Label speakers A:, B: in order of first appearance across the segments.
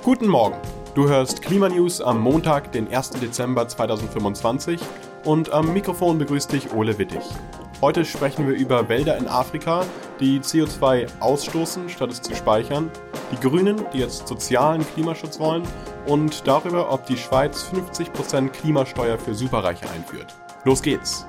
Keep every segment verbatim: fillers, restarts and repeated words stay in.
A: Guten Morgen, du hörst Klimanews am Montag, den ersten Dezember zweitausendfünfundzwanzig und am Mikrofon begrüßt dich Ole Wittig. Heute sprechen wir über Wälder in Afrika, die C O zwei ausstoßen, statt es zu speichern, die Grünen, die jetzt sozialen Klimaschutz wollen und darüber, ob die Schweiz fünfzig Prozent Klimasteuer für Superreiche einführt. Los geht's!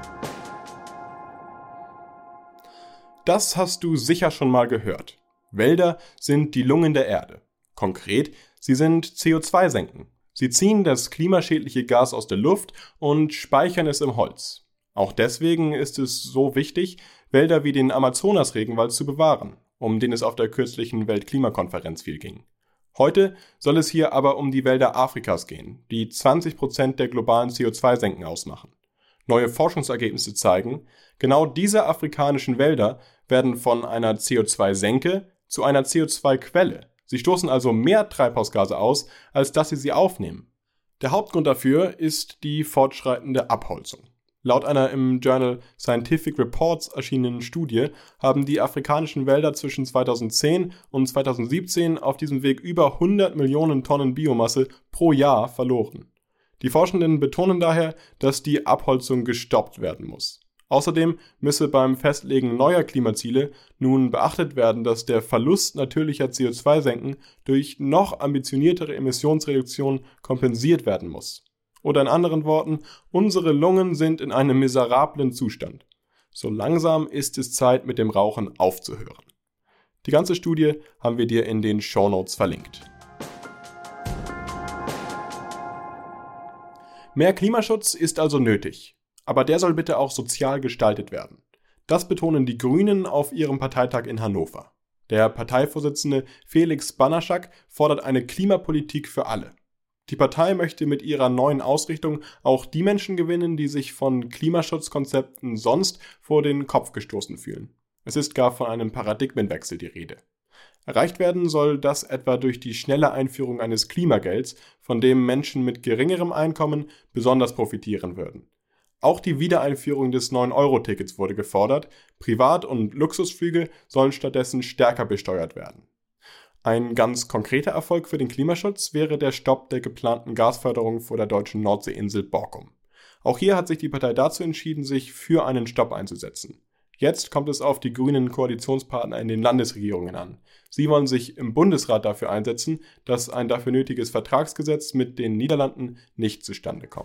A: Das hast du sicher schon mal gehört. Wälder sind die Lungen der Erde. Konkret, sie sind C O zwei Senken. Sie ziehen das klimaschädliche Gas aus der Luft und speichern es im Holz. Auch deswegen ist es so wichtig, Wälder wie den Amazonas-Regenwald zu bewahren, um den es auf der kürzlichen Weltklimakonferenz viel ging. Heute soll es hier aber um die Wälder Afrikas gehen, die zwanzig Prozent der globalen C O zwei Senken ausmachen. Neue Forschungsergebnisse zeigen, genau diese afrikanischen Wälder werden von einer C O zwei Senke zu einer C O zwei Quelle. Sie stoßen also mehr Treibhausgase aus, als dass sie sie aufnehmen. Der Hauptgrund dafür ist die fortschreitende Abholzung. Laut einer im Journal Scientific Reports erschienenen Studie haben die afrikanischen Wälder zwischen zweitausendzehn und zweitausendsiebzehn auf diesem Weg über hundert Millionen Tonnen Biomasse pro Jahr verloren. Die Forschenden betonen daher, dass die Abholzung gestoppt werden muss. Außerdem müsse beim Festlegen neuer Klimaziele nun beachtet werden, dass der Verlust natürlicher C O zwei Senken durch noch ambitioniertere Emissionsreduktionen kompensiert werden muss. Oder in anderen Worten, unsere Lungen sind in einem miserablen Zustand. So langsam ist es Zeit, mit dem Rauchen aufzuhören. Die ganze Studie haben wir dir in den Shownotes verlinkt. Mehr Klimaschutz ist also nötig. Aber der soll bitte auch sozial gestaltet werden. Das betonen die Grünen auf ihrem Parteitag in Hannover. Der Parteivorsitzende Felix Banaschak fordert eine Klimapolitik für alle. Die Partei möchte mit ihrer neuen Ausrichtung auch die Menschen gewinnen, die sich von Klimaschutzkonzepten sonst vor den Kopf gestoßen fühlen. Es ist gar von einem Paradigmenwechsel die Rede. Erreicht werden soll das etwa durch die schnelle Einführung eines Klimagelds, von dem Menschen mit geringerem Einkommen besonders profitieren würden. Auch die Wiedereinführung des neun Euro Tickets wurde gefordert, Privat- und Luxusflüge sollen stattdessen stärker besteuert werden. Ein ganz konkreter Erfolg für den Klimaschutz wäre der Stopp der geplanten Gasförderung vor der deutschen Nordseeinsel Borkum. Auch hier hat sich die Partei dazu entschieden, sich für einen Stopp einzusetzen. Jetzt kommt es auf die grünen Koalitionspartner in den Landesregierungen an. Sie wollen sich im Bundesrat dafür einsetzen, dass ein dafür nötiges Vertragsgesetz mit den Niederlanden nicht zustande kommt.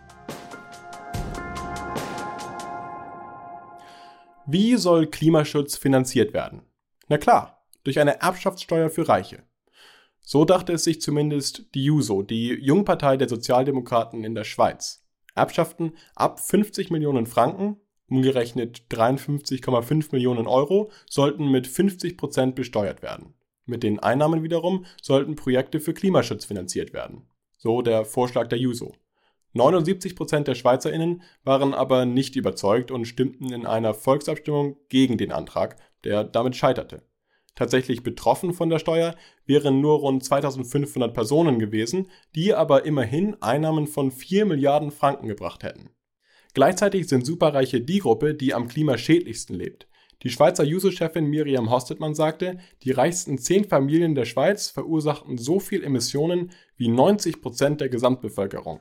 A: Wie soll Klimaschutz finanziert werden? Na klar, durch eine Erbschaftssteuer für Reiche. So dachte es sich zumindest die Juso, die Jungpartei der Sozialdemokraten in der Schweiz. Erbschaften ab fünfzig Millionen Franken, umgerechnet dreiundfünfzig Komma fünf Millionen Euro, sollten mit fünfzig Prozent besteuert werden. Mit den Einnahmen wiederum sollten Projekte für Klimaschutz finanziert werden. So der Vorschlag der Juso. neunundsiebzig Prozent der SchweizerInnen waren aber nicht überzeugt und stimmten in einer Volksabstimmung gegen den Antrag, der damit scheiterte. Tatsächlich betroffen von der Steuer wären nur rund zweitausendfünfhundert Personen gewesen, die aber immerhin Einnahmen von vier Milliarden Franken gebracht hätten. Gleichzeitig sind Superreiche die Gruppe, die am klimaschädlichsten lebt. Die Schweizer Juso-Chefin Miriam Hostetmann sagte, die reichsten zehn Familien der Schweiz verursachten so viel Emissionen wie neunzig Prozent der Gesamtbevölkerung.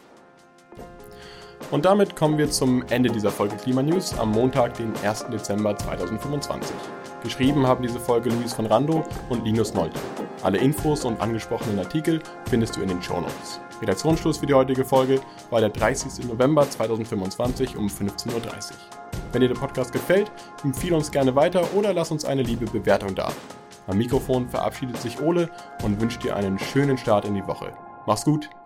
A: Und damit kommen wir zum Ende dieser Folge Klimanews am Montag, den ersten Dezember zweitausendfünfundzwanzig. Geschrieben haben diese Folge Luis von Rando und Linus Nolte. Alle Infos und angesprochenen Artikel findest du in den Shownotes. Redaktionsschluss für die heutige Folge war der dreißigsten November zweitausendfünfundzwanzig um fünfzehn Uhr dreißig. Wenn dir der Podcast gefällt, empfehle uns gerne weiter oder lass uns eine liebe Bewertung da. Am Mikrofon verabschiedet sich Ole und wünscht dir einen schönen Start in die Woche. Mach's gut!